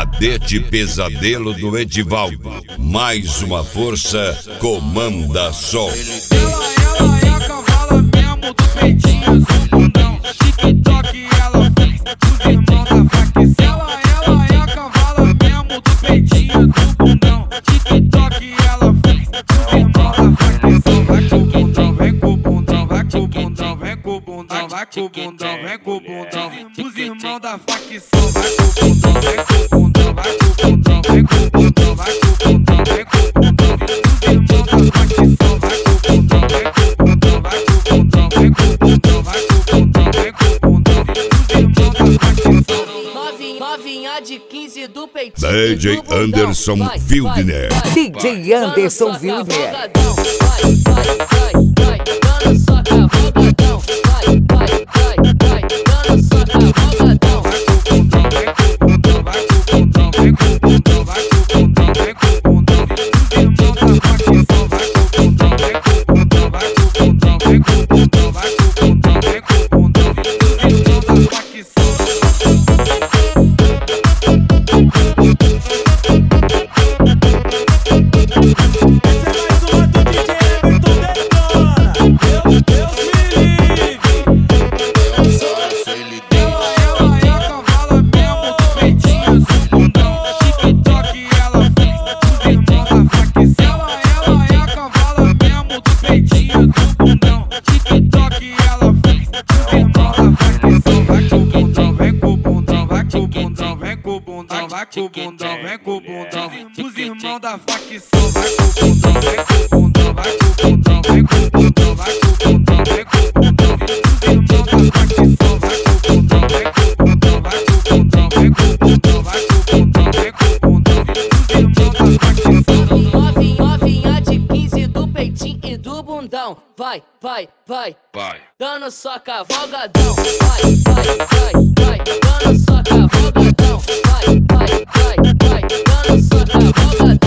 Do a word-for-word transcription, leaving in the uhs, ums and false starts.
Cadete Pesadelo do Edivaldo. Mais uma força comanda sol. Ela, ela é a cavala mesmo do peitinho do bundão. TikTok ela fez os irmãos da faca. Ela, ela é a cavala mesmo do peitinho do bundão. TikTok ela fez os irmãos da faca. Vai com o bundão, vem com o bundão, vai com o bundão, vem com o bundão, vai com o bundão, vem com o bundão. Os irmãos da facção, vai com o bundão, vem com o bundão, vai com o bundão, vem com o bundão, vai com o bundão, vem com o bundão. Os irmãos da facção, vai com o bundão, vem com o bundão, vai com o bundão, vem com o bundão, vai com o bundão, vem com o bundão. Os irmãos da facção. Novinha, novinha de quinze do peitinho. D J Anderson Wildner. D J Anderson Wildner. Vai, vai, vai, vai, dando só cavalgadão. Vai, vai, vai, vai, dando só cavalgadão. Vai com o bundão, vem com o bundão, vai com o bundão, vem com o bundão, vai com o bundão, vem com o bundão. Os irmãos da facção, vai com o bundão, vem com o bundão, vai com o bundão, vem com o bundão, vai com o bundão, vem com o bundão. Os irmãos da facção. Vai com o bundão, vem com o bundão. Os irmãos da facção, vai com o bundão, vem com o bundão, vai com o bundão, vem com o bundão, vai com o bundão, vem com o bundão. Os irmãos da facção, vai com o bundão, vem com o bundão, vai com o bundão, vem com o bundão, vai com o bundão, vem com o bundão. Os irmãos da facção. Novinha, novinha de quinze do peitinho e do bundão. Vai, vai, vai, Vai. dando só cavalgadão. Vai, vai, vai, vai, dando só cavalgadão. Vai, vai, vai, vai, dando só cavalgadão.